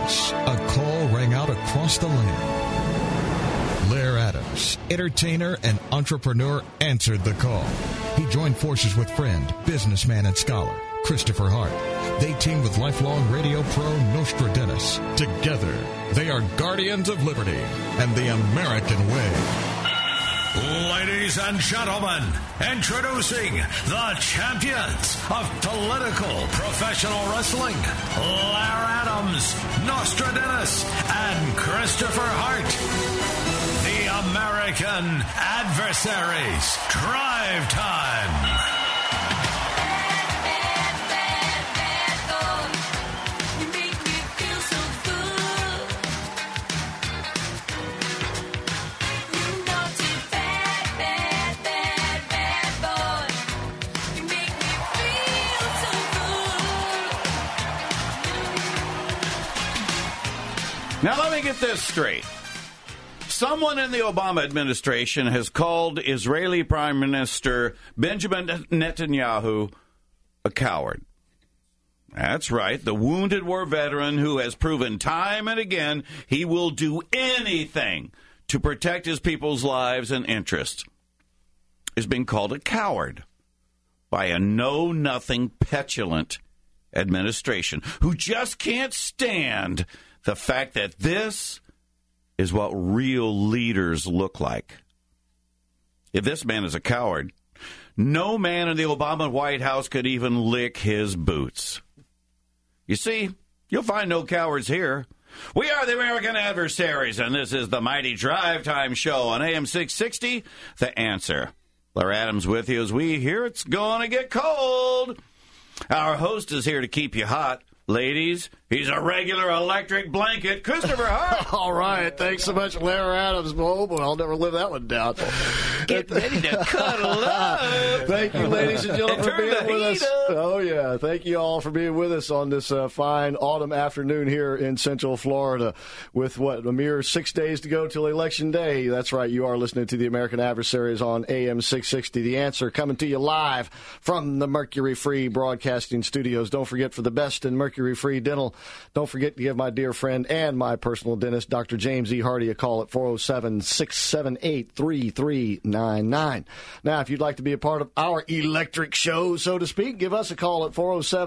this, a call rang out across the land. Blair Adams, entertainer and entrepreneur, answered the call. He joined forces with friend, businessman, and scholar Christopher Hart. They teamed with lifelong radio pro Nostradamus. Together, they are guardians of liberty and the American way. Ladies and gentlemen, introducing the champions of political professional wrestling, Blair Adams, Nostradamus, and Christopher Hart. The American Adversaries. Drive Time. Now, let me get this straight. Someone in the Obama administration has called Israeli Prime Minister Benjamin Netanyahu a coward. That's right. The wounded war veteran who has proven time and again he will do anything to protect his people's lives and interests is being called a coward by a know-nothing, petulant administration who just can't stand the fact that this is what real leaders look like. If this man is a coward, no man in the Obama White House could even lick his boots. You see, you'll find no cowards here. We are the American Adversaries, and this is the mighty Drive Time Show on AM 660, The Answer. Blair Adams with you as we hear it's going to get cold. Our host is here to keep you hot. Ladies, he's a regular electric blanket, Christopher Hart. All right. Thanks so much, Larry Adams. Oh, boy, I'll never live that one down. Get ready to cuddle up. Thank you, ladies and gentlemen, for being with us. Up. Oh, yeah. Thank you all for being with us on this fine autumn afternoon here in Central Florida with, a mere 6 days to go till Election Day. That's right. You are listening to the American Adversaries on AM 660. The Answer coming to you live from the Mercury Free Broadcasting Studios. Don't forget, for the best in Mercury Free Dental, don't forget to give my dear friend and my personal dentist, Dr. James E. Hardy, a call at 407-678-3399. Now, if you'd like to be a part of our electric show, so to speak, give us a call at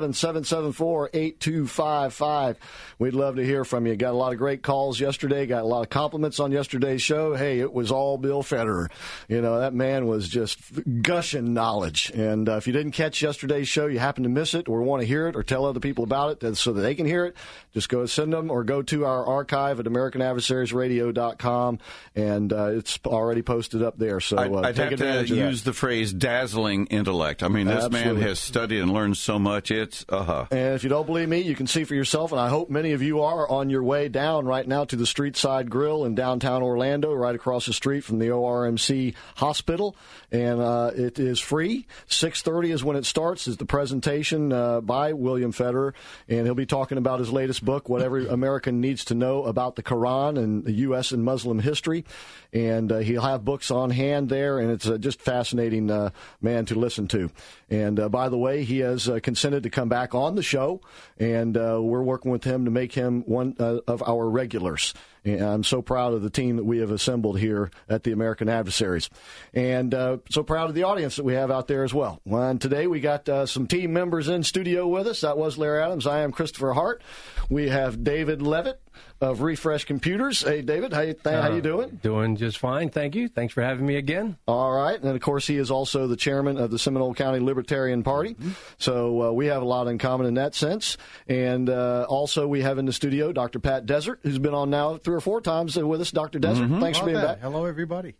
407-774-8255. We'd love to hear from you. Got a lot of great calls yesterday. Got a lot of compliments on yesterday's show. Hey, it was all Bill Federer. You know, that man was just gushing knowledge. And if you didn't catch yesterday's show, you happen to miss it or want to hear it or tell other people about it so that they can hear it, just go send them or go to our archive at AmericanAdversariesRadio.com, and it's already posted up there. So I'd take have advantage to of that. use the phrase dazzling intellect. I mean, this Absolutely. man has studied and learned so much. It's And if you don't believe me, you can see for yourself, and I hope many of you are on your way down right now to the Street Side Grill in downtown Orlando, right across the street from the ORMC Hospital, and it is free. 6:30 is when it starts, is the presentation by William Federer, and he'll be talking about his latest book, What Every American Needs to Know About the Quran and the U.S. and Muslim History. And he'll have books on hand there, and it's just fascinating man to listen to. And by the way, he has consented to come back on the show, and we're working with him to make him one of our regulars. And I'm so proud of the team that we have assembled here at the American Adversaries. And so proud of the audience that we have out there as well. And today we got some team members in studio with us. That was Larry Adams. I am Christopher Hart. We have David Levitt of Refresh Computers. Hey, David, how you doing? Doing just fine, thank you. Thanks for having me again. All right. And, of course, he is also the chairman of the Seminole County Libertarian Party. Mm-hmm. So we have a lot in common in that sense. And also we have in the studio Dr. Pat Desert, who's been on now 3 or 4 times with us. Dr. Desert, thanks for being back. Hello, everybody.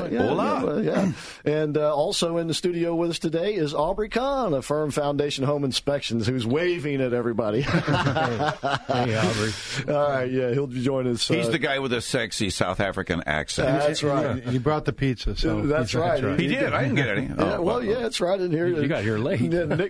Yeah. And also in the studio with us today is Aubrey Kahn of Firm Foundation Home Inspections, who's waving at everybody. Hey, Aubrey. All right, yeah, he'll be joining us. he's the guy with a sexy South African accent. That's right. He brought the pizza. So that's right. He did. I didn't get any. It's right in here. You got here late. Yeah, Nick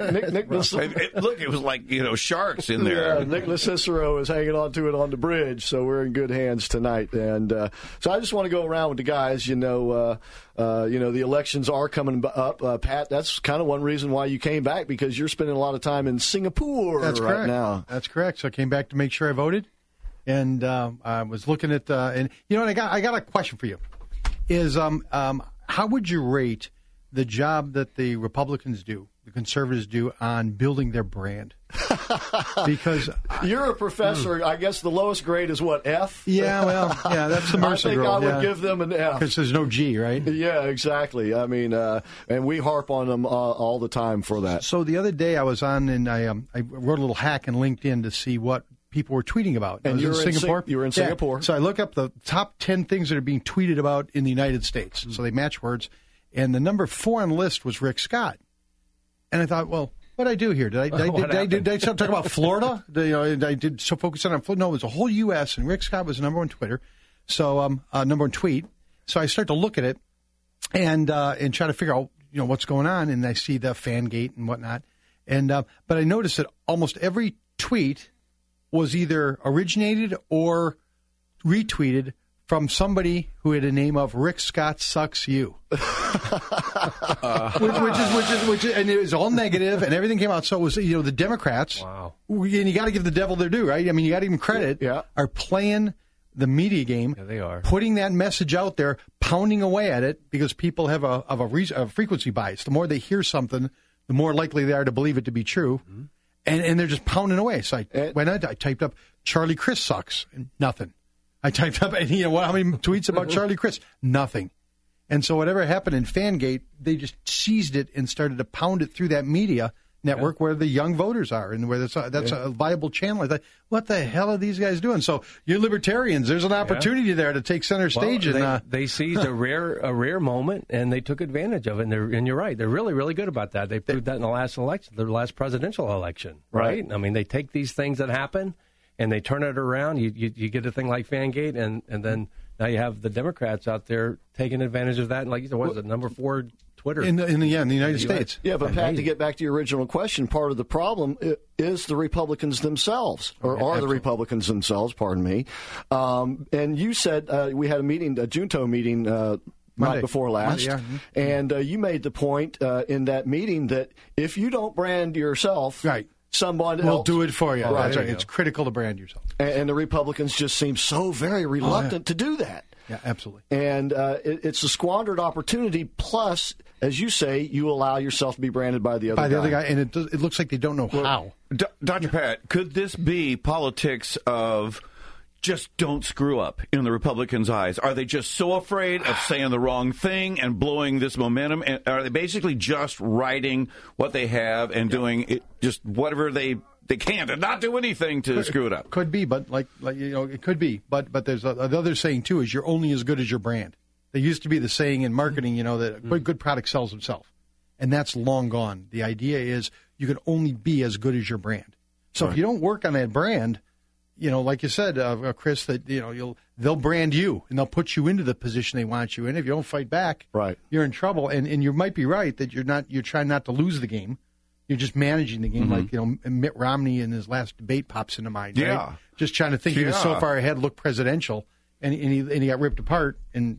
Look, it was like, sharks in there. Yeah, Nicholas Cicero is hanging on to it on the bridge, so we're in good hands tonight. And so I just want to go around with the guys. The elections are coming up. Pat, that's kind of one reason why you came back, because you're spending a lot of time in Singapore That's right correct. now. That's correct. So I came back to make sure I voted. And I was looking at, and you know, and I got a question for you. Is how would you rate the job that the Republicans do, the conservatives do, on building their brand? Because you're a professor. I guess the lowest grade is what, F? Yeah, well, yeah, that's the Mercer I think rule. I would give them an F. Because there's no G, right? Yeah, exactly. I mean, and we harp on them all the time for that. So the other day I was on, and I wrote a little hack in LinkedIn to see what people were tweeting about. And you were in Singapore? You were in Singapore. So I look up the top 10 things that are being tweeted about in the United States. Mm-hmm. So they match words. And the number 4 on the list was Rick Scott. And I thought, well, what did I do here? Did I start talking about Florida? I did so focus on Florida. No, it was the whole U.S., and Rick Scott was the number one Twitter. So number one tweet. So I start to look at it and try to figure out what's going on. And I see the Fangate and whatnot. And but I noticed that almost every tweet was either originated or retweeted from somebody who had a name of Rick Scott Sucks You, which is, and it was all negative, and everything came out. So it was, the Democrats. Wow. And you got to give the devil their due, right? I mean, you got to give them credit. Yeah. Are playing the media game. Yeah, they are putting that message out there, pounding away at it because people have a frequency bias. The more they hear something, the more likely they are to believe it to be true. Mm-hmm. And they're just pounding away. So I typed up Charlie Crist sucks, and nothing. I typed up, and how many tweets about Charlie Crist? Nothing. And so whatever happened in Fangate, they just seized it and started to pound it through that media network where the young voters are and where that's a viable channel. I thought, what the hell are these guys doing? So you're libertarians. There's an opportunity there to take center stage. They seized a rare moment, and they took advantage of it. And you're right. They're really, really good about that. They proved that in the last election, the last presidential election, right? I mean, they take these things that happen, and they turn it around. You get a thing like Fangate, and then now you have the Democrats out there taking advantage of that. And like you said, what is it, number 4 Twitter? In the United States. Yeah, but Pat, to get back to your original question, part of the problem is the Republicans themselves, or are the Republicans themselves, pardon me. And you said we had a meeting, a Junto meeting right before last, and you made the point in that meeting that if you don't brand yourself, someone else will do it for you. Right. That's right. It's critical to brand yourself. And the Republicans just seem so very reluctant to do that. Yeah, absolutely. And it's a squandered opportunity. Plus, as you say, you allow yourself to be branded by the other guy. And it looks like they don't know how. Dr. Pat, could this be politics of just don't screw up in the Republicans' eyes? Are they just so afraid of saying the wrong thing and blowing this momentum? And are they basically just writing what they have and doing it, just whatever they can and not do anything to screw it up? Could be, but it could be. But there's another saying, too, is you're only as good as your brand. There used to be the saying in marketing, that a good product sells itself. And that's long gone. The idea is you can only be as good as your brand. So if you don't work on that brand, like you said, Chris, that they'll brand you and they'll put you into the position they want you in. If you don't fight back, you're in trouble. And you might be right that you're trying not to lose the game. You're just managing the game, like Mitt Romney in his last debate pops into mind. Yeah, right? Just trying to think he was so far ahead, looked presidential, and he got ripped apart, and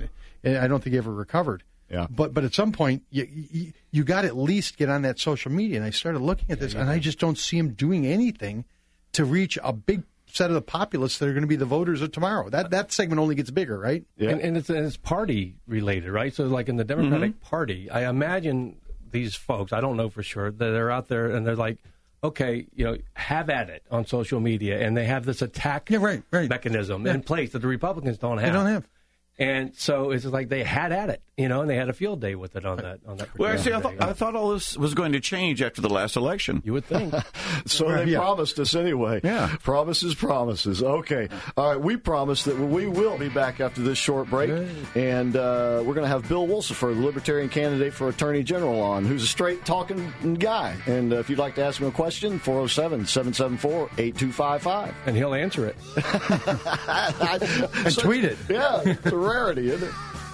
I don't think he ever recovered. Yeah. But at some point, you got to at least get on that social media. And I started looking at this, and I just don't see him doing anything to reach a big set of the populace that are going to be the voters of tomorrow. That segment only gets bigger, right? Yeah. And it's party related, right? So like in the Democratic Party, I imagine these folks, I don't know for sure, that they're out there and they're like, okay, have at it on social media, and they have this attack mechanism in place that the Republicans don't have. They don't have. And so it's like they had at it, and they had a field day with it on that. Well, actually, I thought all this was going to change after the last election. You would think. So they promised us anyway. Yeah. Promises. Okay. All right, we promised that we will be back after this short break. And we're going to have Bill Wolsifer, the Libertarian candidate for Attorney General, on, who's a straight-talking guy. And if you'd like to ask him a question, 407-774-8255. And he'll answer it. And tweet it. Yeah, it's a rarity, isn't it?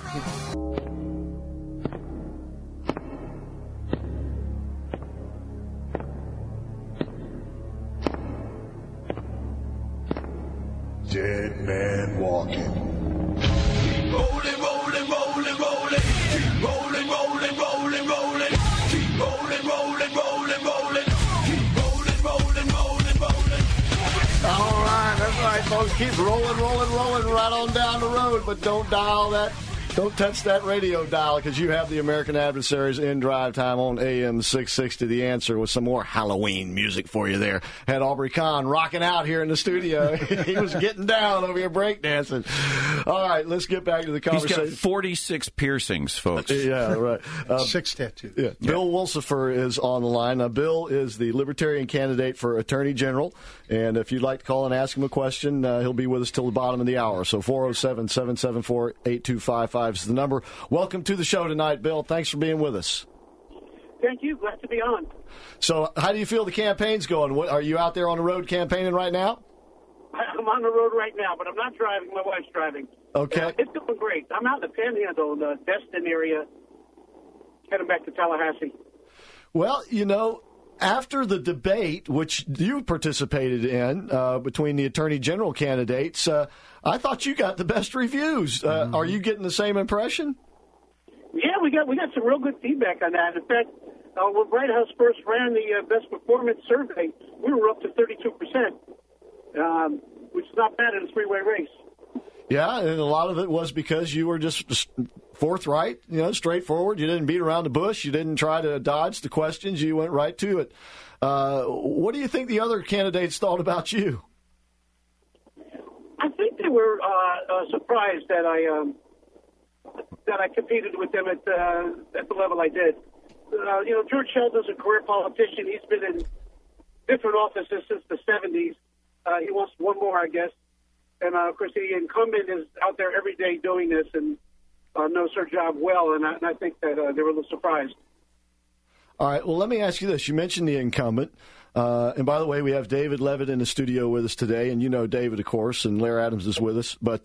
Dead man walking. Rolling, rolling, rolling, rolling. Keep rolling, rolling, rolling, rolling. Keep rolling, rolling, rolling, rolling. Keep rolling, rolling, rolling, rolling. All right, that's right. folks. Keep rolling right on down the road, but don't dial that. Don't touch that radio dial because you have the American Adversaries in drive time on AM 660. The Answer with some more Halloween music for you there. Had Aubrey Kahn rocking out here in the studio. He was getting down over here breakdancing. All right, let's get back to the conversation. He's got 46 piercings, folks. Yeah, right. 6 tattoos. Yeah. Bill Wolsifer is on the line. Now, Bill is the Libertarian candidate for Attorney General. And if you'd like to call and ask him a question, he'll be with us till the bottom of the hour. So 407-774-8255 is the number. Welcome to the show tonight, Bill. Thanks for being with us. Thank you. Glad to be on. So how do you feel the campaign's going? Are you out there on the road campaigning right now? I'm on the road right now, but I'm not driving. My wife's driving. Okay. It's going great. I'm out in the Panhandle, the Destin area, heading back to Tallahassee. Well, you know, after the debate, which you participated in between the Attorney General candidates, I thought you got the best reviews. Are you getting the same impression? Yeah, we got some real good feedback on that. In fact, when Bright House first ran the best performance survey, we were up to 32%, which is not bad in a three-way race. Yeah, and a lot of it was because you were just forthright, straightforward. You didn't beat around the bush. You didn't try to dodge the questions. You went right to it. What do you think the other candidates thought about you? I think they were surprised that I competed with them at the level I did. George Sheldon's a career politician. He's been in different offices since the 70s. He wants one more, I guess. And, of course, the incumbent is out there every day doing this and knows her job well, and I think that they were a little surprised. All right, well, let me ask you this. You mentioned the incumbent. And, by the way, we have David Levitt in the studio with us today, and you know David, of course, and Larry Adams is with us. But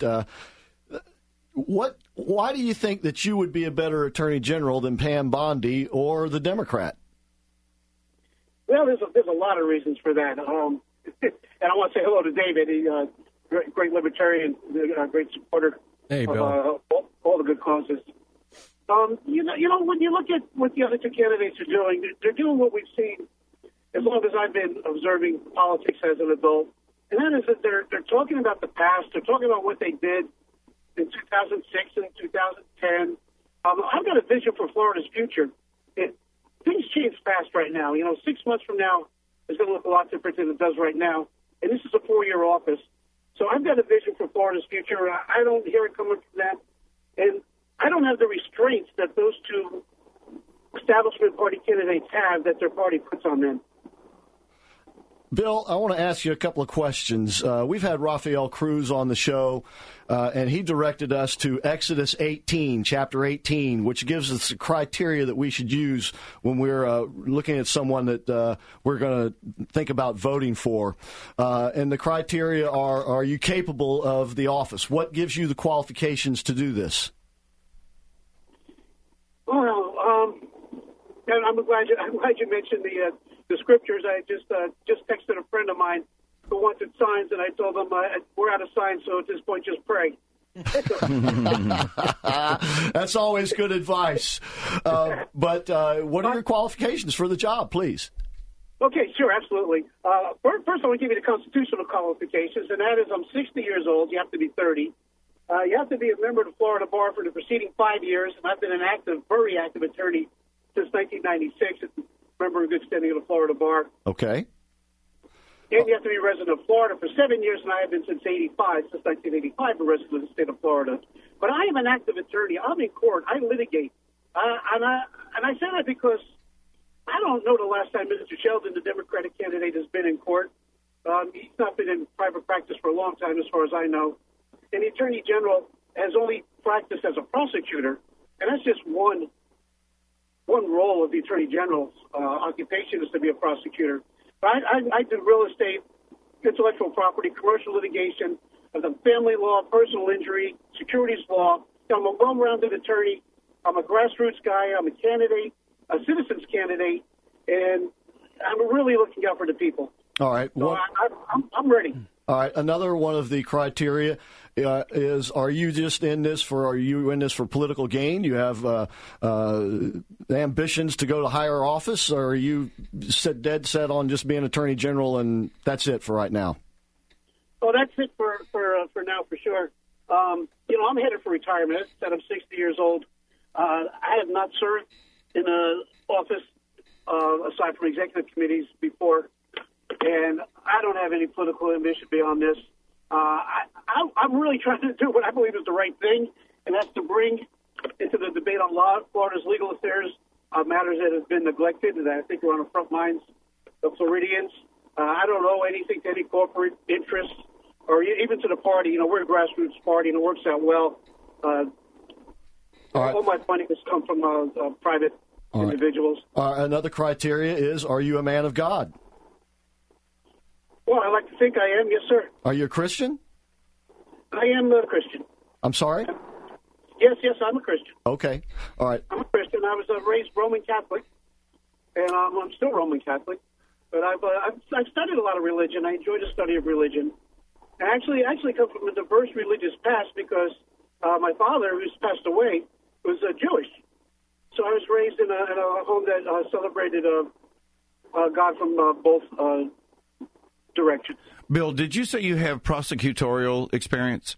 why do you think that you would be a better attorney general than Pam Bondi or the Democrat? Well, there's a lot of reasons for that. And I want to say hello to David. He great libertarian, great supporter of all the good causes. When you look at what the other two candidates are doing, they're doing what we've seen as long as I've been observing politics as an adult, and that is that they're talking about the past. They're talking about what they did in 2006 and 2010. I've got a vision for Florida's future. Things change fast right now. 6 months from now is going to look a lot different than it does right now, and this is a 4-year office. So I've got a vision for Florida's future. I don't hear it coming from that. And I don't have the restraints that those two establishment party candidates have that their party puts on them. Bill, I want to ask you a couple of questions. We've had Rafael Cruz on the show, and he directed us to Exodus 18, chapter 18, which gives us the criteria that we should use when we're looking at someone that we're going to think about voting for. And the criteria are you capable of the office? What gives you the qualifications to do this? Well, and I'm glad you mentioned the scriptures. I just texted a friend of mine who wanted signs, and I told him we're out of signs, so at this point, just pray. That's always good advice. But what are your qualifications for the job, please? Okay, sure, absolutely. First, I want to give you the constitutional qualifications, and that is I'm 60 years old. You have to be 30. You have to be a member of the Florida Bar for the preceding 5 years, and I've been an very active attorney since 1996. Member of good standing of the Florida Bar. Okay. And you have to be a resident of Florida for 7 years, and I have been since 1985, a resident of the state of Florida. But I am an active attorney. I'm in court. I litigate. And I say that because I don't know the last time Mr. Sheldon, the Democratic candidate, has been in court. He's not been in private practice for a long time, as far as I know. And the Attorney General has only practiced as a prosecutor, and that's just one role of the Attorney General's occupation is to be a prosecutor. But I do real estate, intellectual property, commercial litigation, I've done family law, personal injury, securities law. I'm a well-rounded attorney. I'm a grassroots guy. I'm a candidate, a citizen's candidate, and I'm really looking out for the people. All right. So I'm ready. All right. Another one of the criteria is: are you in this for political gain? Do you have ambitions to go to higher office, or are you dead set on just being Attorney General and that's it for right now? Well, that's it for now, for sure. I'm headed for retirement. As I said, I'm 60 years old. I have not served in an office aside from executive committees before, and I don't have any political ambition beyond this. I'm really trying to do what I believe is the right thing, and that's to bring into the debate on Florida's legal affairs matters that have been neglected, and that I think are on the front lines of Floridians. I don't owe anything to any corporate interests or even to the party. We're a grassroots party, and it works out well. All my funding has come from private individuals. Another criteria is, are you a man of God? Well, I like to think I am, yes, sir. Are you a Christian? I am a Christian. I'm sorry? Yes, I'm a Christian. Okay. All right. I'm a Christian. I was raised Roman Catholic, and I'm still Roman Catholic. But I've studied a lot of religion. I enjoy the study of religion. I actually come from a diverse religious past because my father, who's passed away, was Jewish. So I was raised in a home that celebrated God from both directions. Bill, did you say you have prosecutorial experience?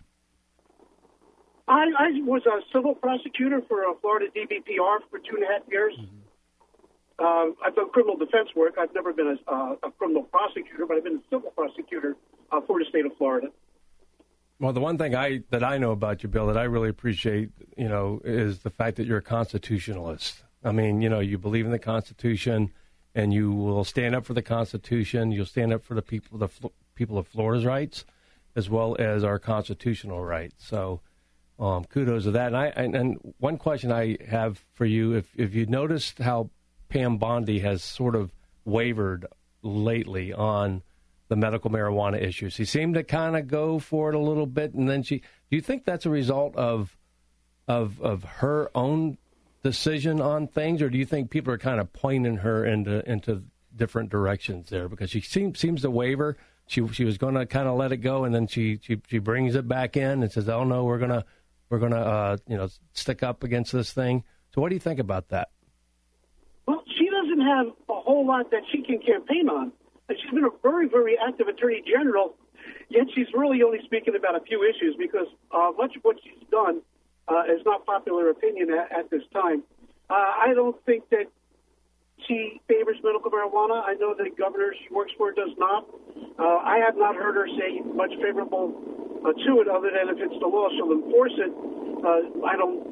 I was a civil prosecutor for Florida DBPR for 2.5 years. I've done criminal defense work. I've never been a criminal prosecutor, but I've been a civil prosecutor for the state of Florida. Well, the one thing that I know about you, Bill, that I really appreciate, is the fact that you're a constitutionalist. I mean, you believe in the Constitution, and you will stand up for the Constitution. You'll stand up for the people of Florida's rights, as well as our constitutional rights. So, kudos to that. And one question I have for you: if you noticed how Pam Bondi has sort of wavered lately on the medical marijuana issue. She seemed to kind of go for it a little bit, and then do you think that's a result of her own decision on things, or do you think people are kind of pointing her into different directions there? Because she seems to waver. She was going to kind of let it go, and then she brings it back in and says, "Oh no, we're gonna stick up against this thing." So what do you think about that? Well, she doesn't have a whole lot that she can campaign on. She's been a very, very active attorney general, yet she's really only speaking about a few issues because much of what she's done is not popular opinion at this time. I don't think that she favors medical marijuana. I know the governor she works for does not. I have not heard her say much favorable to it other than if it's the law, she'll enforce it. I don't.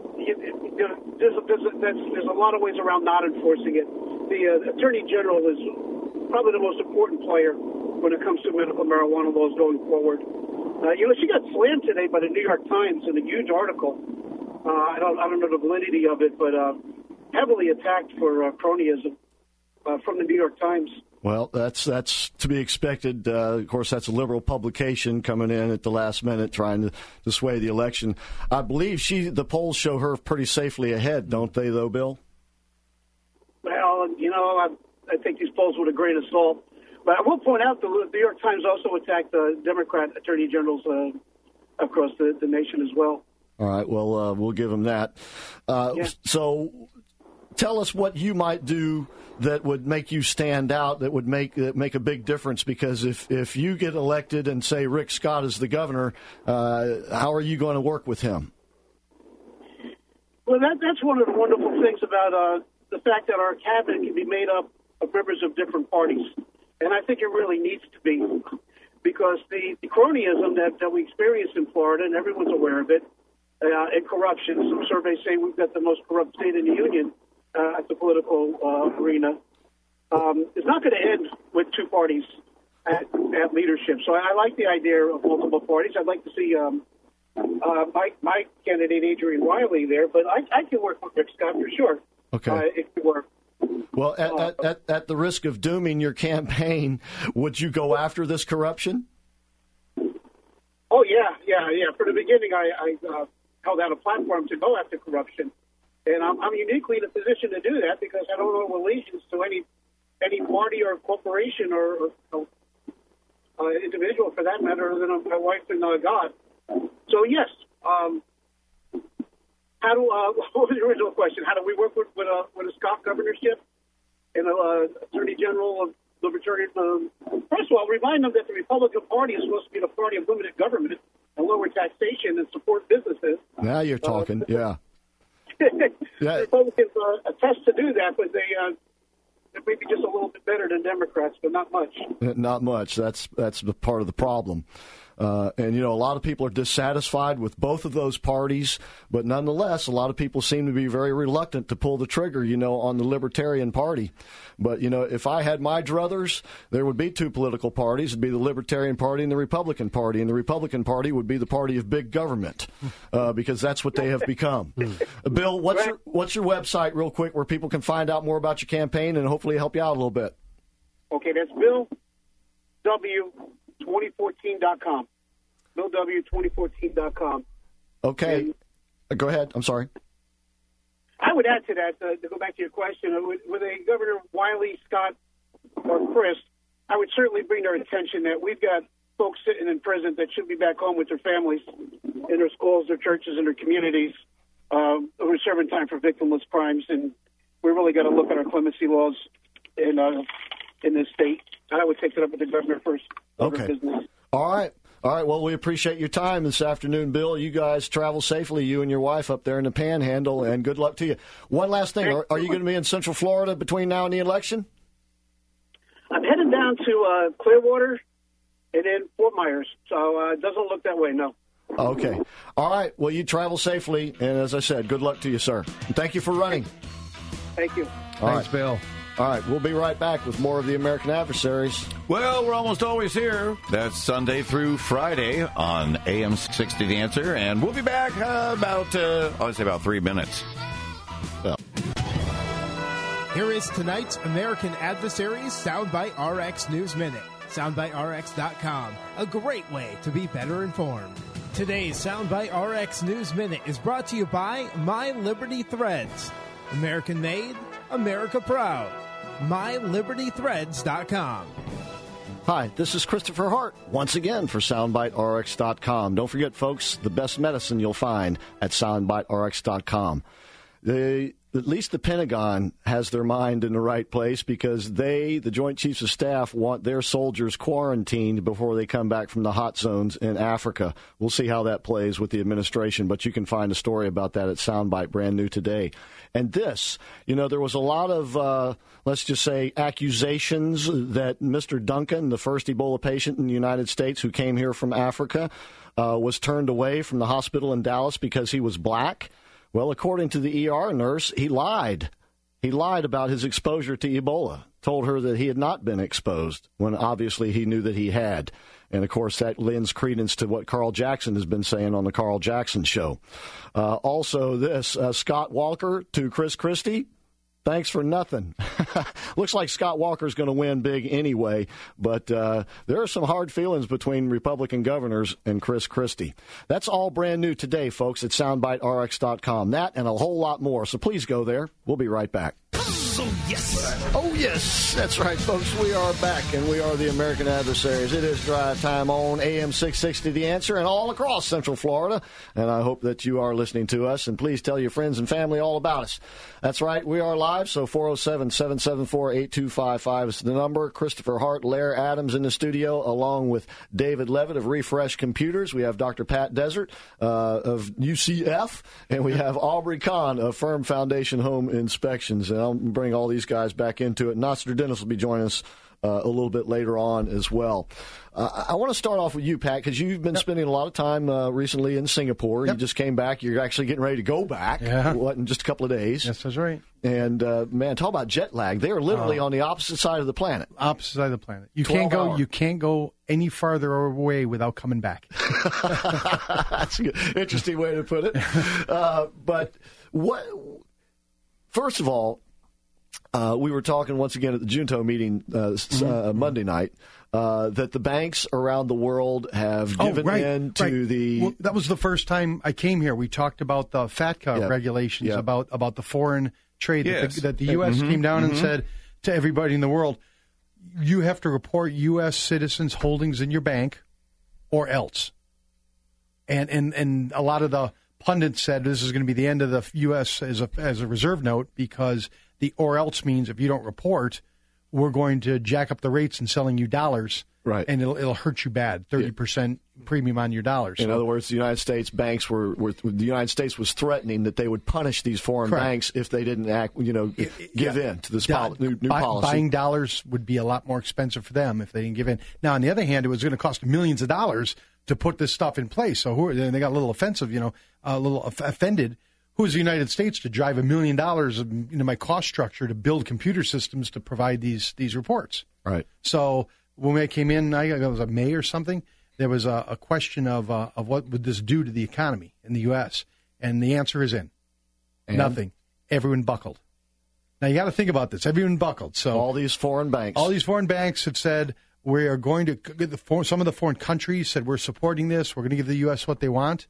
There's a lot of ways around not enforcing it. The attorney general is probably the most important player when it comes to medical marijuana laws going forward. She got slammed today by the New York Times in a huge article. I don't know the validity of it, but heavily attacked for cronyism from the New York Times. Well, that's to be expected. Of course, that's a liberal publication coming in at the last minute trying to sway the election. I believe the polls show her pretty safely ahead, don't they, though, Bill? Well, I take these polls with a grain of salt. But I will point out the New York Times also attacked Democrat attorney generals across the nation as well. All right, well, we'll give them that. So tell us what you might do that would make you stand out, that would make a big difference, because if you get elected and say Rick Scott is the governor, how are you going to work with him? Well, that's one of the wonderful things about the fact that our cabinet can be made up of members of different parties. And I think it really needs to be, because the cronyism that we experience in Florida, and everyone's aware of it, and corruption, some surveys say we've got the most corrupt state in the union at the political arena, is not going to end with two parties at leadership. So I like the idea of multiple parties. I'd like to see my candidate, Adrian Riley, there, but I can work with Rick Scott for sure. Okay. If it were. Well, at the risk of dooming your campaign, would you go after this corruption? Oh, yeah. From the beginning, I held out a platform to go after corruption. And I'm uniquely in a position to do that because I don't owe allegiance to any party or corporation or individual, for that matter, other than my wife and God. So, yes. What was the original question? How do we work with a Scott governorship and Attorney General of Libertarian. First of all, remind them that the Republican Party is supposed to be the party of limited government and lower taxation and support businesses. Now you're talking, yeah. The Republicans attest to do that, but they may be just a little bit better than Democrats, but not much. Not much. That's the part of the problem. And, a lot of people are dissatisfied with both of those parties, but nonetheless, a lot of people seem to be very reluctant to pull the trigger, on the Libertarian Party. But, if I had my druthers, there would be two political parties. It would be the Libertarian Party and the Republican Party. And the Republican Party would be the party of big government, because that's what they have become. Bill, what's your website, real quick, where people can find out more about your campaign and hopefully help you out a little bit? Okay, that's BillW2014.com. BillW2014.com. Okay. Go ahead. I'm sorry. I would add to that, to go back to your question, with a Governor Wiley, Scott, or Chris, I would certainly bring their attention that we've got folks sitting in prison that should be back home with their families, in their schools, their churches, and their communities, who are serving time for victimless crimes. And we really got to look at our clemency laws in this state. And I would take it up with the governor first. Okay. Business. All right. Well, we appreciate your time this afternoon, Bill. You guys travel safely, you and your wife up there in the Panhandle, and good luck to you. One last thing. Are you going to be in Central Florida between now and the election? I'm heading down to Clearwater and then Fort Myers, so it doesn't look that way, no. Okay. All right. Well, you travel safely, and as I said, good luck to you, sir. And thank you for running. Thank you. Thanks, Bill. All right, we'll be right back with more of the American Adversaries. Well, we're almost always here. That's Sunday through Friday on AM 660 The Answer, and we'll be back about 3 minutes. Yeah. Here is tonight's American Adversaries Soundbite RX News Minute. SoundbiteRx.com, a great way to be better informed. Today's Soundbite RX News Minute is brought to you by My Liberty Threads. American made, America proud. MyLibertyThreads.com. Hi, this is Christopher Hart, once again for SoundbiteRx.com. Don't forget, folks, the best medicine you'll find at SoundbiteRx.com. At least the Pentagon has their mind in the right place, because the Joint Chiefs of Staff, want their soldiers quarantined before they come back from the hot zones in Africa. We'll see how that plays with the administration, but you can find a story about that at Soundbite, brand new today. And this, there was a lot of, let's just say, accusations that Mr. Duncan, the first Ebola patient in the United States who came here from Africa, was turned away from the hospital in Dallas because he was black. Well, according to the ER nurse, he lied. He lied about his exposure to Ebola, told her that he had not been exposed, when obviously he knew that he had. And, of course, that lends credence to what Carl Jackson has been saying on the Carl Jackson Show. Also, this, Scott Walker to Chris Christie. Thanks for nothing. Looks like Scott Walker's going to win big anyway, but there are some hard feelings between Republican governors and Chris Christie. That's all brand new today, folks, at SoundbiteRx.com. That and a whole lot more, so please go there. We'll be right back. Oh, yes. That's right, folks. We are back, and we are the American Adversaries. It is drive time on AM 660 The Answer and all across Central Florida. And I hope that you are listening to us. And please tell your friends and family all about us. That's right. We are live, so 407-774-8255 is the number. Christopher Hart, Lair Adams in the studio, along with David Levitt of Refresh Computers. We have Dr. Pat Desert of UCF, and we have Aubrey Kahn of Firm Foundation Home Inspections. And I'll bring all these guys back into it. Nostradamus will be joining us a little bit later on as well. I want to start off with you, Pat, because you've been spending a lot of time recently in Singapore. You just came back. You're actually getting ready to go back in just a couple of days. Yes, that's right. And, man, talk about jet lag. They are literally on the opposite side of the planet. Opposite side of the planet. You can't go any farther away without coming back. That's an interesting way to put it. But first of all, we were talking once again at the Junto meeting Monday night that the banks around the world have given in to the... Well, that was the first time I came here. We talked about the FATCA regulations, about the foreign trade, that the U.S. came down and said to everybody in the world, you have to report U.S. citizens' holdings in your bank or else. And a lot of the pundits said this is going to be the end of the U.S. as a reserve note, because the or else means if you don't report, we're going to jack up the rates and selling you dollars. Right. And it'll hurt you bad, 30% premium on your dollars. In other words, the United States banks the United States was threatening that they would punish these foreign banks if they didn't give in to this new policy. Buying dollars would be a lot more expensive for them if they didn't give in. Now, on the other hand, it was going to cost millions of dollars to put this stuff in place. So they got a little offensive, a little offended. Who is the United States to drive $1 million into my cost structure to build computer systems to provide these reports? Right. So when we came in, I think it was May or something, there was a question of what would this do to the economy in the U.S., and the answer is nothing. Everyone buckled. Now, you got to think about this. Everyone buckled. So all these foreign banks have said, we are going to some of the foreign countries said, we're supporting this. We're going to give the U.S. what they want.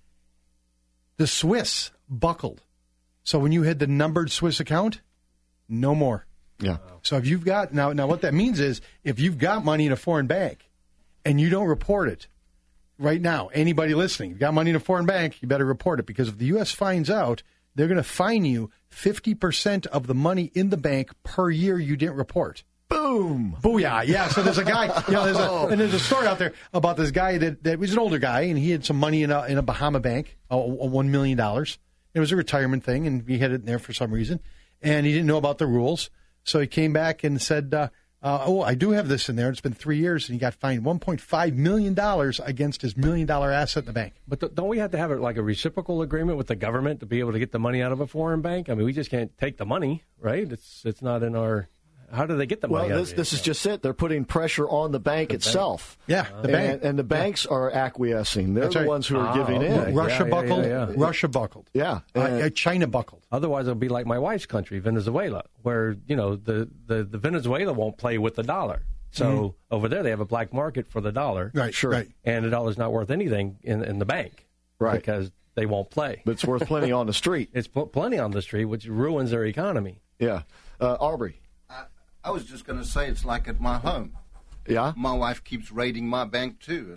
The Swiss buckled. So when you had the numbered Swiss account, no more. Yeah. So if you've got now what that means is if you've got money in a foreign bank and you don't report it right now, anybody listening, you've got money in a foreign bank, you better report it, because if the U.S. finds out, they're going to fine you 50% of the money in the bank per year you didn't report. Boom. Booyah. Yeah. So there's a guy, there's a story out there about this guy that was an older guy, and he had some money in a Bahama bank, $1 million. It was a retirement thing, and he had it in there for some reason, and he didn't know about the rules. So he came back and said, I do have this in there. It's been 3 years, and he got fined $1.5 million against his $1 million asset in the bank. But don't we have to have like a reciprocal agreement with the government to be able to get the money out of a foreign bank? I mean, we just can't take the money, right? It's not in our... How do they get the money? Well, this is just it. They're putting pressure on the bank itself. Yeah, the bank. And the banks are acquiescing. They're the ones who are giving in. Russia buckled. Yeah. Russia buckled. Yeah. China buckled. Otherwise, it'll be like my wife's country, Venezuela, where the Venezuela won't play with the dollar. So over there, they have a black market for the dollar. Right, sure. Right. And the dollar's not worth anything in the bank. Right. Because they won't play. But it's worth plenty on the street. It's plenty on the street, which ruins their economy. Yeah. Aubrey. I was just going to say it's like at my home. Yeah? My wife keeps raiding my bank, too.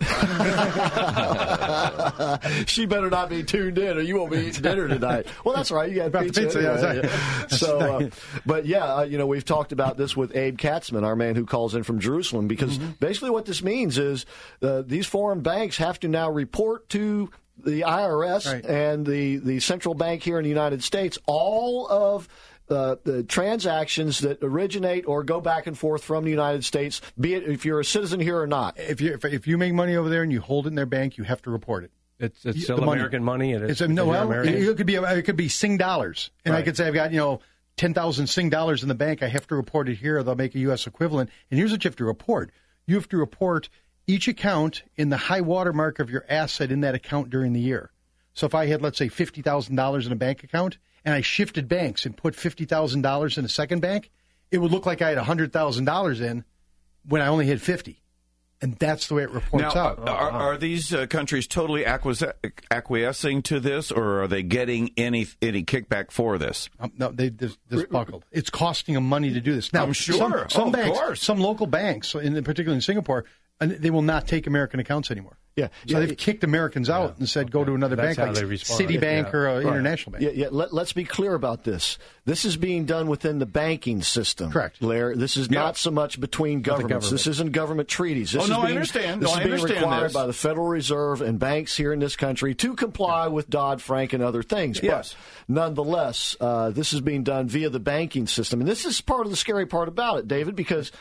She better not be tuned in or you won't be eating dinner tonight. Well, that's right. You got pizza. Yeah. So, but yeah, we've talked about this with Abe Katzman, our man who calls in from Jerusalem, because basically what this means is these foreign banks have to now report to the IRS and the central bank here in the United States all of the transactions that originate or go back and forth from the United States, be it if you're a citizen here or not. If you make money over there and you hold it in their bank, you have to report it. It's still American money. It could be Sing dollars, and I could say I've got 10,000 Sing dollars in the bank. I have to report it here. They'll make a U.S. equivalent. And here's what you have to report: you have to report each account in the high water mark of your asset in that account during the year. So if I had, let's say, $50,000 in a bank account, and I shifted banks and put $50,000 in a second bank, it would look like I had $100,000 in when I only had 50. And that's the way it reports out. Are these countries totally acquiescing to this, or are they getting any kickback for this? No, they just buckled. It's costing them money to do this. Now, I'm sure. Some banks, of course. some local banks, particularly in Singapore, they will not take American accounts anymore. Yeah. So they've kicked Americans out and said, go to another bank like Citibank or an international bank. Yeah. Let's be clear about this. This is being done within the banking system. Correct. Lair. This is not so much between governments. This isn't government treaties. This I understand. This is being required this. by the Federal Reserve and banks here in this country to comply with Dodd-Frank and other things. Yes. But nonetheless, this is being done via the banking system. And this is part of the scary part about it, David, because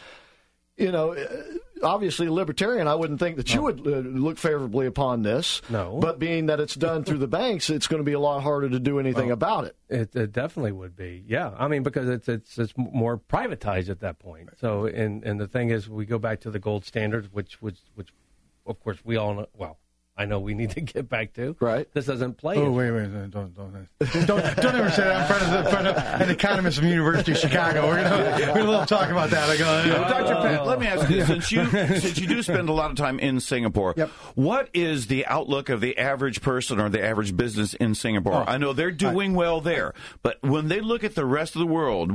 obviously, a libertarian, I wouldn't think that you would look favorably upon this. No. But being that it's done through the banks, it's going to be a lot harder to do anything about it. It definitely would be. Yeah. I mean, because it's more privatized at that point. Right. So, and the thing is, we go back to the gold standards, which of course, we all know. Well, I know we need to get back to. Right. This doesn't play. Oh, wait. Don't ever say that in front of an economist from the University of Chicago. We're going to talk about that. Dr. Pitt, let me ask you, since you do spend a lot of time in Singapore, what is the outlook of the average person or the average business in Singapore? I know they're doing well there, but when they look at the rest of the world,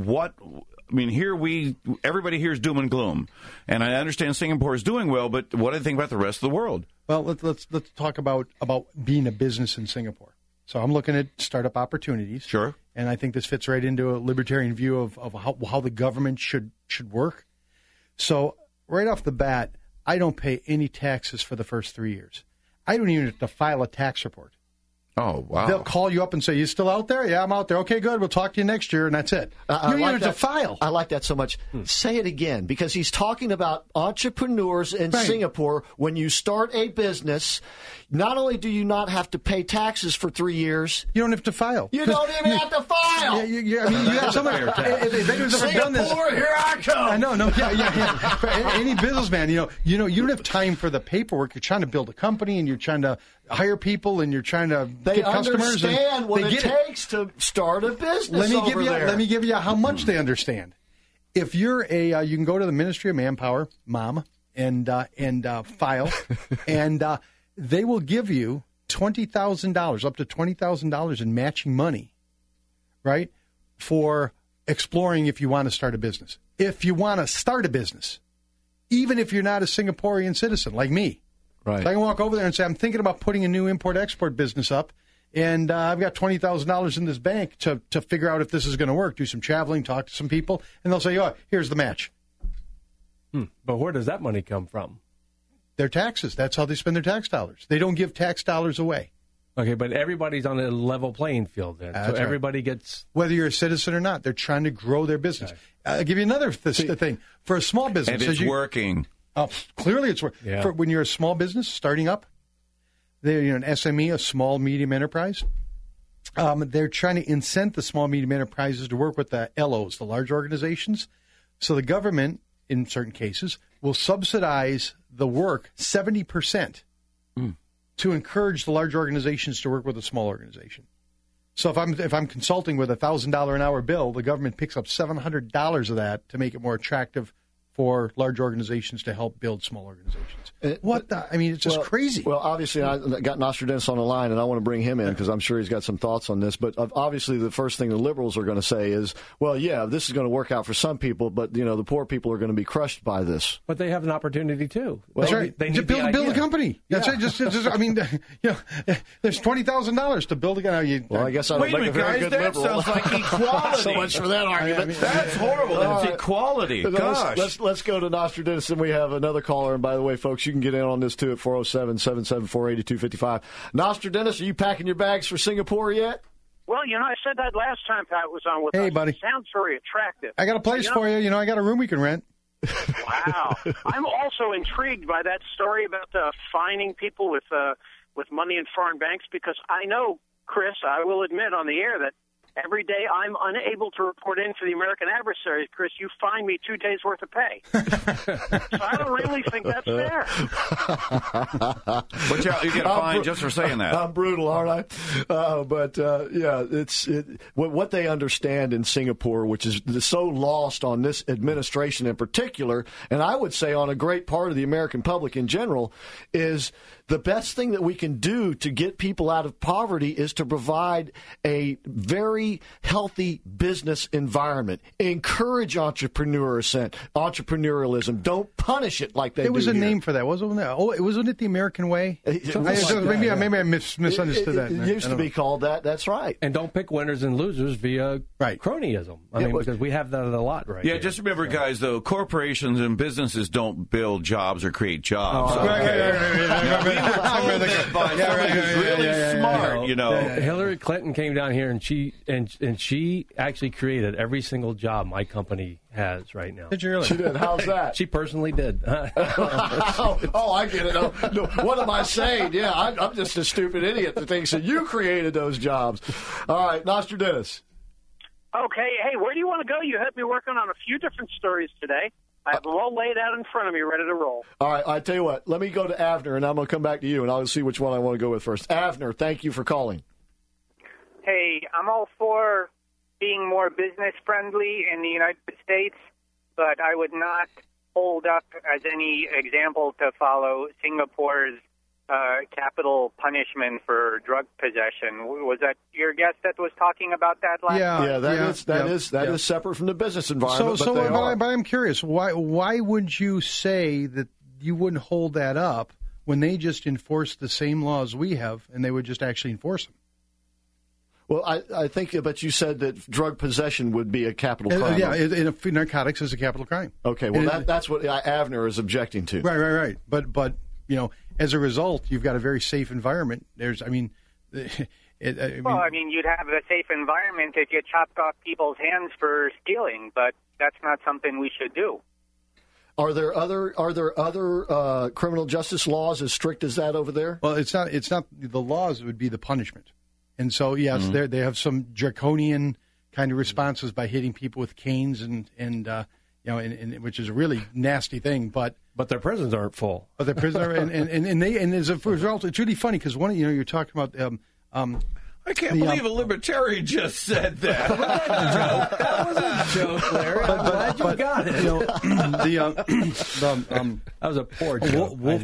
everybody here is doom and gloom, and I understand Singapore is doing well, but what do you think about the rest of the world? Well, let's talk about being a business in Singapore. So I'm looking at startup opportunities. Sure. And I think this fits right into a libertarian view of how the government should work. So right off the bat, I don't pay any taxes for the first 3 years. I don't even have to file a tax report. Oh, wow. They'll call you up and say, you still out there? Yeah, I'm out there. Okay, good. We'll talk to you next year, and that's it. You don't even have to file. I like that so much. Say it again, because he's talking about entrepreneurs in Singapore. When you start a business, not only do you not have to pay taxes for 3 years, you don't have to file. You don't even have to file. I mean, you have somebody. If anyone's ever done this, here I come. I know. No, yeah. For any businessman, you don't have time for the paperwork. You're trying to build a company, and you're trying to hire people, and you're trying to get customers. They understand what it takes to start a business. Let me give you how much they understand. If you're you can go to the Ministry of Manpower, MOM, and file, and they will give you $20,000, up to $20,000 in matching money, right, for exploring if you want to start a business. If you want to start a business, even if you're not a Singaporean citizen like me. Right. So I can walk over there and say, I'm thinking about putting a new import-export business up, and I've got $20,000 in this bank to figure out if this is going to work, do some traveling, talk to some people, and they'll say, here's the match. But where does that money come from? Their taxes. That's how they spend their tax dollars. They don't give tax dollars away. Okay, but everybody's on a level playing field then. So everybody gets... Whether you're a citizen or not, they're trying to grow their business. Okay. I'll give you another thing. For a small business... And it's working. Clearly it's working. Yeah. When you're a small business starting up, you're an SME, a small, medium enterprise, they're trying to incent the small, medium enterprises to work with the LOs, the large organizations. So the government, in certain cases, will subsidize the work 70% to encourage the large organizations to work with a small organization. So if I'm consulting with a $1,000 an hour bill, the government picks up $700 of that to make it more attractive for large organizations to help build small organizations. It's just crazy. Well, obviously, I got Nostradamus on the line, and I want to bring him in because I'm sure he's got some thoughts on this. But obviously, the first thing the liberals are going to say is, well, yeah, this is going to work out for some people, but, the poor people are going to be crushed by this. But they have an opportunity, too. Well, that's right. They build a company. That's right. Just there's $20,000 to build a company. Well, I guess I don't make a very good liberal. Sounds like equality. So much for that argument. That's horrible. It's equality. Gosh. Let's go to Nostradamus, and we have another caller. And by the way, folks, you can get in on this, too, at 407-774-8255. Nostradamus, are you packing your bags for Singapore yet? Well, I said that last time Pat was on with us. Hey, buddy. It sounds very attractive. I got a place for you. I got a room we can rent. Wow. I'm also intrigued by that story about fining people with money in foreign banks, because I know, Chris, I will admit on the air that every day I'm unable to report in for the American adversaries. Chris, you fine me 2 days' worth of pay. So I don't really think that's fair. But you get a fine just for saying that. I'm brutal, aren't I? It's what they understand in Singapore, which is so lost on this administration in particular, and I would say on a great part of the American public in general, is the best thing that we can do to get people out of poverty is to provide a very healthy business environment. Encourage entrepreneurialism. Don't punish it like they do. There was a name for that, wasn't there? Oh, wasn't it the American way? Maybe I misunderstood that. It used to be called that. That's right. And don't pick winners and losers via cronyism. Because we have that a lot right here. Just remember, guys, though, corporations and businesses don't build jobs or create jobs. Really smart, Hillary Clinton came down here and she actually created every single job my company has right now. Did you really? She did. How's that? She personally did. I get it. No, what am I saying? Yeah, I'm just a stupid idiot that thinks that you created those jobs. All right, Nostradamus. Okay. Hey, where do you want to go? You had me working on a few different stories today. I have them all laid out in front of me, ready to roll. All right, I tell you what. Let me go to Avner, and I'm going to come back to you, and I'll see which one I want to go with first. Avner, thank you for calling. Hey, I'm all for being more business-friendly in the United States, but I would not hold up as any example to follow Singapore's capital punishment for drug possession. Was that your guest that was talking about that last time? That is separate from the business environment. But I'm curious, why would you say that you wouldn't hold that up when they just enforce the same laws we have, and they would just actually enforce them? Well, I think, but you said that drug possession would be a capital crime. Yeah, narcotics is a capital crime. Okay, well, that's what Avner is objecting to. Right. But as a result, you've got a very safe environment. You'd have a safe environment if you chopped off people's hands for stealing, but that's not something we should do. Are there other criminal justice laws as strict as that over there? Well, it's not the laws. It would be the punishment. And so, yes, they have some draconian kind of responses by hitting people with canes and which is a really nasty thing. But their prisons aren't full. But their prisons are, and as a result, it's really funny because you're talking about. I can't believe a libertarian just said that. That was a joke, Larry. I'm glad you got it. That was a poor joke. Wolf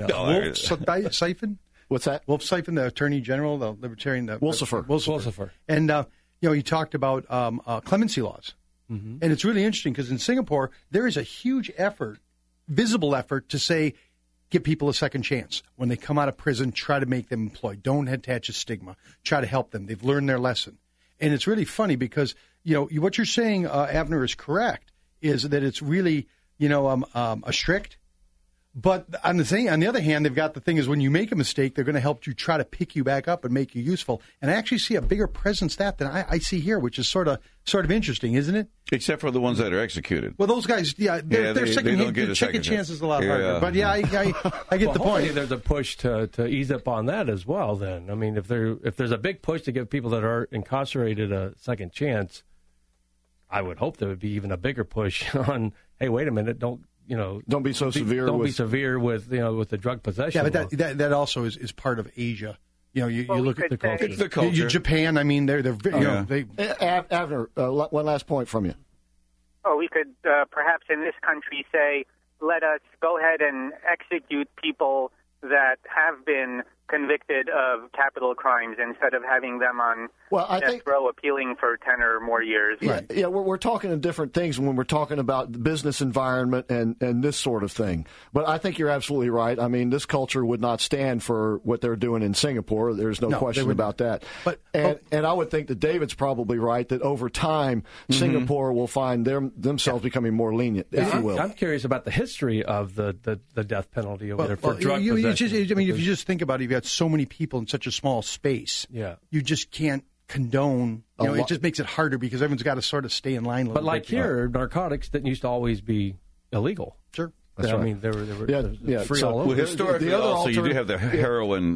Siphon. What's that? Wolf Siphon, the Attorney General, the Libertarian. Wolsifer. And, he talked about clemency laws. Mm-hmm. And it's really interesting because in Singapore, there is a huge visible effort to say, give people a second chance. When they come out of prison, try to make them employed. Don't attach a stigma. Try to help them. They've learned their lesson. And it's really funny because, what you're saying, Avner, is correct, is that it's really, a strict. But on the other hand, they've got the thing is when you make a mistake, they're going to help you try to pick you back up and make you useful. And I actually see a bigger presence than I see here, which is sort of interesting, isn't it? Except for the ones that are executed. Well, those guys, they're second chances a lot harder. But I get the point. There's a push to ease up on that as well. Then I mean, if there's a big push to give people that are incarcerated a second chance, I would hope there would be even a bigger push on. Hey, wait a minute, don't be so severe. Don't be severe with the drug possession. Yeah, but that also is part of Asia. You look at the culture. It's the culture. Japan. I mean, they're Avner, one last point from you. Oh, we could perhaps in this country say, let us go ahead and execute people that have been convicted of capital crimes instead of having them on death row appealing for 10 or more years. Yeah, we're talking of different things when we're talking about the business environment and this sort of thing. But I think you're absolutely right. I mean, this culture would not stand for what they're doing in Singapore. There's no question about that. And I would think that David's probably right that over time, Singapore will find themselves becoming more lenient, if you will. I'm curious about the history of the death penalty over there for drug possession. If you just think about it, you've got so many people in such a small space. Yeah. You just can't condone. It just makes it harder because everyone's got to sort of stay in line a little bit. But like here, narcotics didn't used to always be illegal. Sure. That's right. I mean, they were free all over. Well, historically, also, you do have the heroin,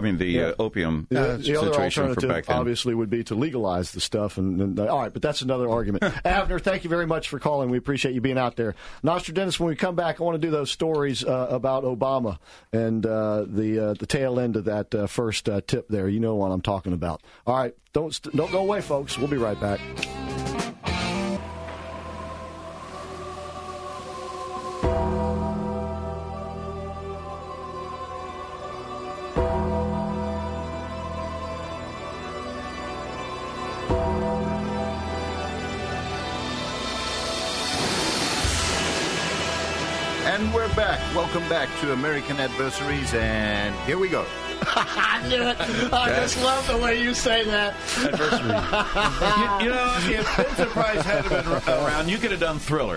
opium situation for back then. Obviously, would be to legalize the stuff. And all right, but that's another argument. Avner, thank you very much for calling. We appreciate you being out there. Nostradamus, when we come back, I want to do those stories about Obama and the tail end of that first tip there. You know what I'm talking about. All right, don't go away, folks. We'll be right back. And we're back. Welcome back to American Adversaries, and here we go. I knew it. I just love the way you say that. If Pulitzer Prize had been around, you could have done Thriller.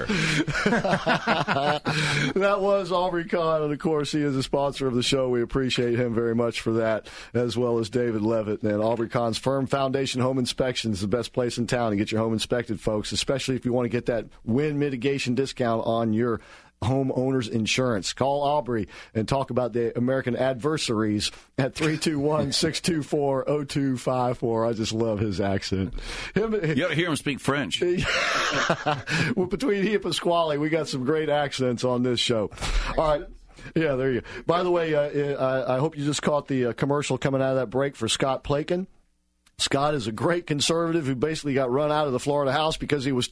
That was Aubrey Kahn, and of course, he is a sponsor of the show. We appreciate him very much for that, as well as David Levitt. And Aubrey Kahn's firm, Foundation Home Inspection, is the best place in town to get your home inspected, folks, especially if you want to get that wind mitigation discount on your homeowners insurance. Call Aubrey and talk about the American Adversaries at 321-624-0254. I just love his accent. You ought to hear him speak French. Well, between he and Pasquale, we got some great accents on this show. All right. Yeah, there you go. By the way, I hope you just caught the commercial coming out of that break for Scott Plakin. Scott is a great conservative who basically got run out of the Florida House because he was too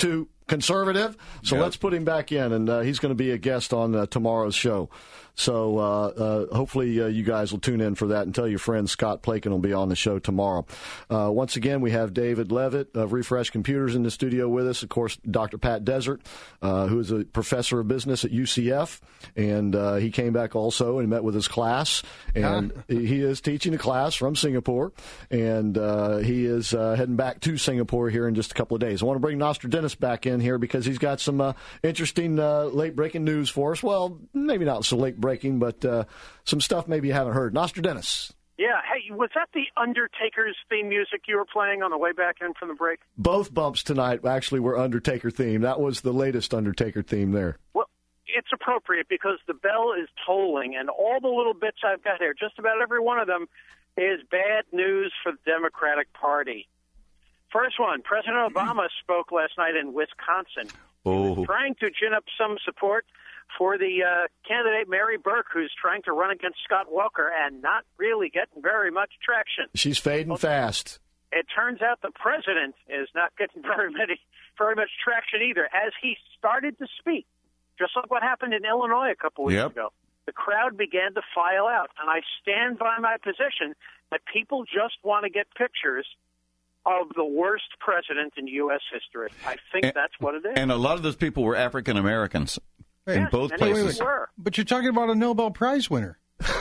conservative. So let's put him back in, and he's going to be a guest on tomorrow's show. So hopefully you guys will tune in for that, and tell your friend Scott Plakin will be on the show tomorrow. Once again, we have David Levitt of Refresh Computers in the studio with us. Of course, Dr. Pat Desert, who is a professor of business at UCF, and he came back also and met with his class, and he is teaching a class from Singapore, and he is heading back to Singapore here in just a couple of days. I want to bring Nostradamus back in here because he's got some interesting late-breaking news for us. Well, maybe not so late-breaking, but some stuff maybe you haven't heard. Nostradamus. Yeah. Hey, was that the Undertaker's theme music you were playing on the way back in from the break? Both bumps tonight actually were Undertaker theme. That was the latest Undertaker theme there. Well, it's appropriate because the bell is tolling, and all the little bits I've got here, just about every one of them, is bad news for the Democratic Party. First one, President Obama spoke last night in Wisconsin. He was trying to gin up some support for the candidate Mary Burke, who's trying to run against Scott Walker and not really getting very much traction. She's fading fast. It turns out the president is not getting very much traction either. As he started to speak, just like what happened in Illinois a couple weeks ago, the crowd began to file out. And I stand by my position that people just want to get pictures of the worst president in U.S. history. I think that's what it is. And a lot of those people were African Americans in both places. But you're talking about a Nobel Prize winner.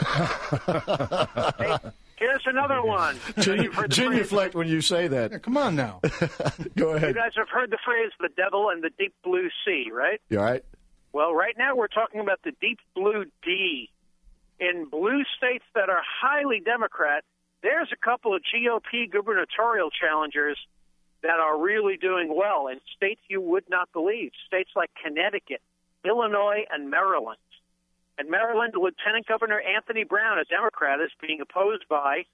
Hey, here's another one. Genuflect when you say that. Yeah, come on now. Go ahead. You guys have heard the phrase the devil and the deep blue sea, right? You all right? Well, right now we're talking about the deep blue D. In blue states that are highly Democrat, there's a couple of GOP gubernatorial challengers that are really doing well in states you would not believe, states like Connecticut, Illinois, and Maryland. In Maryland, Lieutenant Governor Anthony Brown, a Democrat, is being opposed by,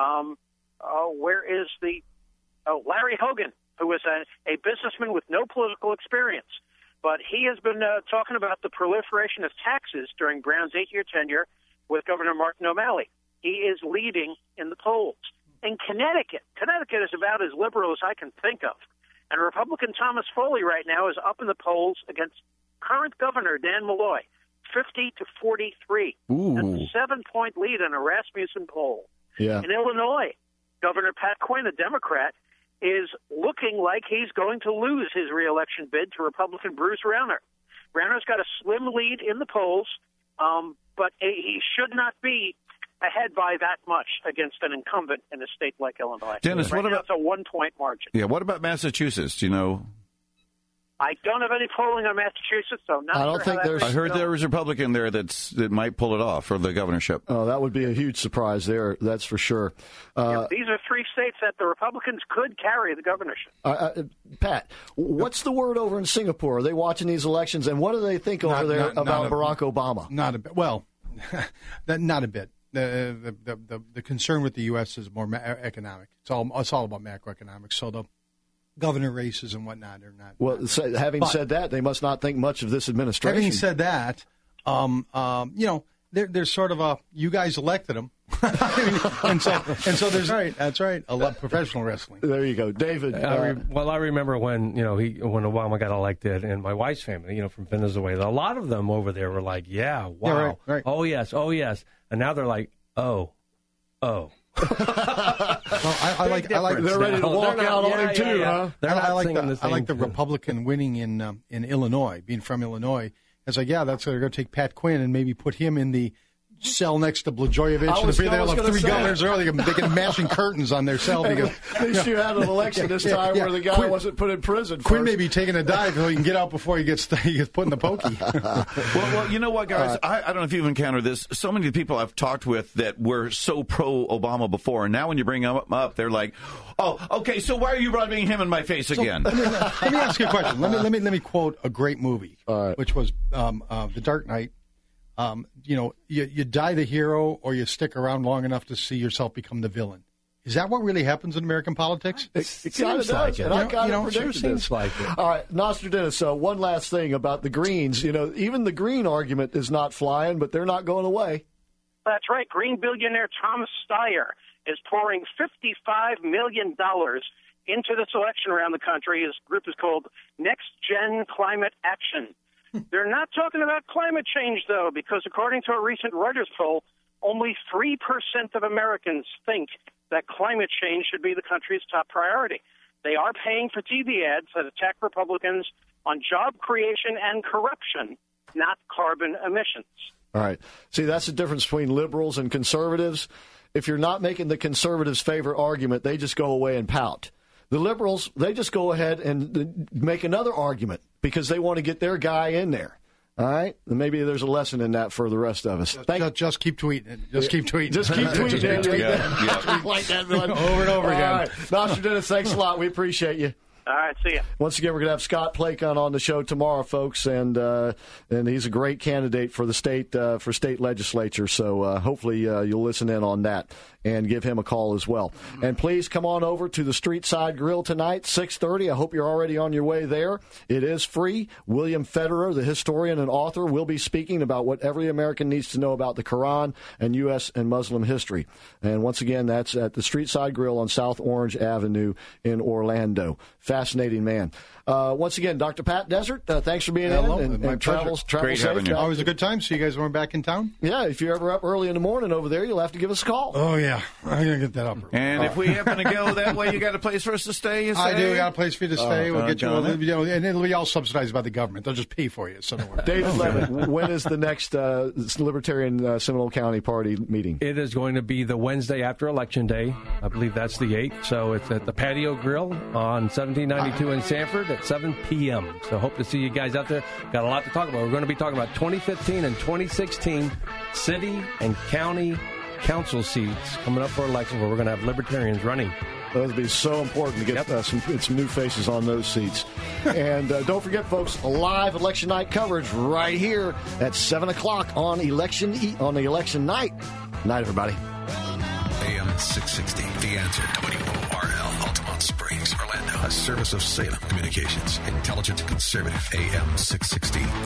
Larry Hogan, who is a businessman with no political experience. But he has been talking about the proliferation of taxes during Brown's 8-year tenure with Governor Martin O'Malley. He is leading in the polls. In Connecticut is about as liberal as I can think of. And Republican Thomas Foley right now is up in the polls against current Governor Dan Malloy, 50 to 43. Ooh. That's a 7-point lead in a Rasmussen poll. Yeah. In Illinois, Governor Pat Quinn, a Democrat, is looking like he's going to lose his reelection bid to Republican Bruce Rauner. Rauner's got a slim lead in the polls, but he should not be ahead by that much against an incumbent in a state like Illinois. Dennis, right what now about it's a 1-point margin? Yeah, what about Massachusetts? Do you know? I don't have any polling on Massachusetts, so not I don't sure think there's. I heard there was a Republican there that might pull it off for the governorship. Oh, that would be a huge surprise there. That's for sure. These are 3 states that the Republicans could carry the governorship. Pat, what's the word over in Singapore? Are they watching these elections, and what do they think over there about Barack Obama? Not a bit. Well, not a bit. The concern with the U.S. is more economic. It's all about macroeconomics. So the governor races and whatnot are not. Well, having said that, they must not think much of this administration. Having said that, there's sort of a you guys elected him, and so there's that's right. A lot of professional wrestling. There you go, David. I remember when when Obama got elected, and my wife's family, from Venezuela, a lot of them over there were like, "Yeah, wow, yeah, right. Oh yes, and now they're like, oh." Well, I like they're ready to walk out on him too, huh? I like the Republican winning in Illinois, being from Illinois. It's like, they're going to take Pat Quinn and maybe put him in the cell next to Blagojevich. They'll have 3 governors there. They can mashing curtains on their cell. Because, at least you had an election this time where the guy wasn't put in prison. Quinn may be taking a dive so he can get out before he gets put in the pokey. Well, you know what, guys? I don't know if you've encountered this. So many people I've talked with that were so pro-Obama before, and now when you bring them up, they're like, oh, okay, so why are you rubbing him in my face again? Let me ask you a question. Let me quote a great movie, which was The Dark Knight. You die the hero or you stick around long enough to see yourself become the villain. Is that what really happens in American politics? It seems like it. It sure seems like it. All right, Nostradamus, one last thing about the Greens. Even the Green argument is not flying, but they're not going away. That's right. Green billionaire Thomas Steyer is pouring $55 million into this election around the country. His group is called Next Gen Climate Action. They're not talking about climate change, though, because according to a recent Reuters poll, only 3% of Americans think that climate change should be the country's top priority. They are paying for TV ads that attack Republicans on job creation and corruption, not carbon emissions. All right. See, that's the difference between liberals and conservatives. If you're not making the conservatives' favorite argument, they just go away and pout. The liberals, they just go ahead and make another argument because they want to get their guy in there. All right? And maybe there's a lesson in that for the rest of us. Just keep tweeting. Just keep tweeting. Just keep tweeting. Yeah. Like that, over and over again. All right. Nostradamus, thanks a lot. We appreciate you. All right, see ya. Once again, we're going to have Scott Placon on the show tomorrow, folks, and he's a great candidate for the state legislature. So hopefully you'll listen in on that and give him a call as well. And please come on over to the Street Side Grill tonight, 6:30. I hope you're already on your way there. It is free. William Federer, the historian and author, will be speaking about what every American needs to know about the Quran and U.S. and Muslim history. And once again, that's at the Street Side Grill on South Orange Avenue in Orlando. Fascinating man. Once again, Dr. Pat Desert, thanks for being in and travel safe. Always a good time. So you guys weren't back in town? Yeah, if you're ever up early in the morning over there, you'll have to give us a call. Oh, yeah. I'm going to get that up. And if we happen to go that way, you got a place for us to stay, you say? I do. I got a place for you to stay. We'll get you, and it'll be all subsidized by the government. They'll just pay for you. So David Levin, when is the next Libertarian Seminole County Party meeting? It is going to be the Wednesday after Election Day. I believe that's the 8th. So it's at the Patio Grill on 1792 in Sanford at 7 p.m. So hope to see you guys out there. Got a lot to talk about. We're going to be talking about 2015 and 2016 city and county council seats coming up for election where we're going to have libertarians running. That would be so important to get some new faces on those seats. And don't forget, folks, a live election night coverage right here at 7 o'clock on the election night. Night, everybody. AM 660, The Answer, WORL, Altamont Springs, Orlando. A service of Salem Communications. Intelligent conservative, AM 660.